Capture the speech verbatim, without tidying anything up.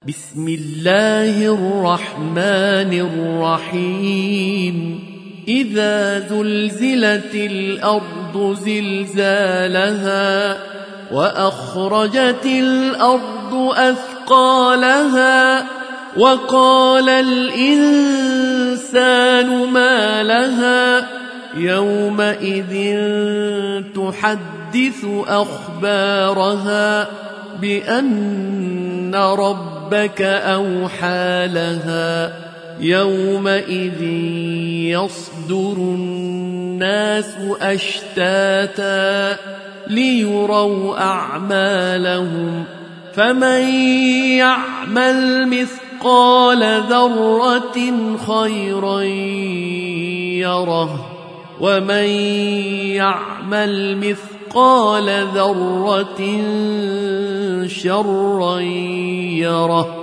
بسم الله الرحمن الرحيم إذا زلزلت الأرض زلزالها وأخرجت الأرض أثقالها وقال الإنسان ما لها يومئذ تحدث أخبارها بأن ربك أوحى لها يومئذ يصدر الناس أشتاتا ليروا أعمالهم فمن يعمل مثقال ذرة خيرا يره ومن يعمل مثقال ذرة شرا يره